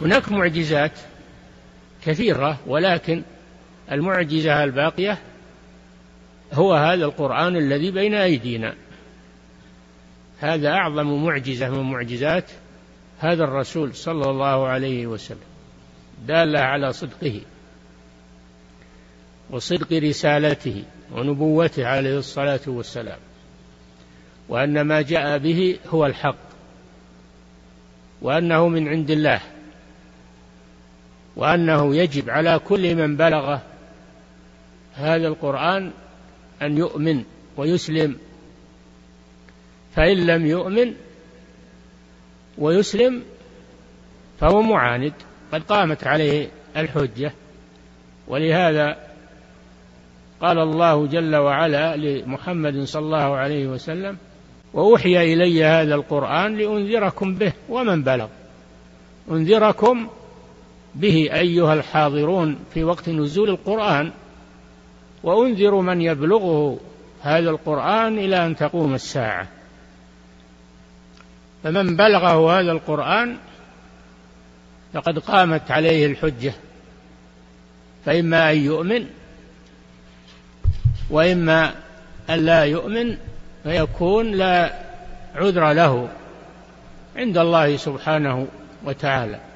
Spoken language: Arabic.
هناك معجزات كثيرة، ولكن المعجزة الباقية هو هذا القرآن الذي بين أيدينا. هذا أعظم معجزة من معجزات هذا الرسول صلى الله عليه وسلم، دالة على صدقه وصدق رسالته ونبوته عليه الصلاة والسلام، وأن ما جاء به هو الحق، وأنه من عند الله، وأنه يجب على كل من بلغ هذا القرآن أن يؤمن ويسلم، فإن لم يؤمن ويسلم فهو معاند، قد قامت عليه الحجة. ولهذا قال الله جل وعلا لمحمد صلى الله عليه وسلم: وأوحي إلي هذا القرآن لأنذركم به ومن بلغ. أنذركم به أيها الحاضرون في وقت نزول القرآن، وأنذر من يبلغه هذا القرآن إلى أن تقوم الساعة. فمن بلغه هذا القرآن فقد قامت عليه الحجة، فإما أن يؤمن وإما أن لا يؤمن، فيكون لا عذر له عند الله سبحانه وتعالى.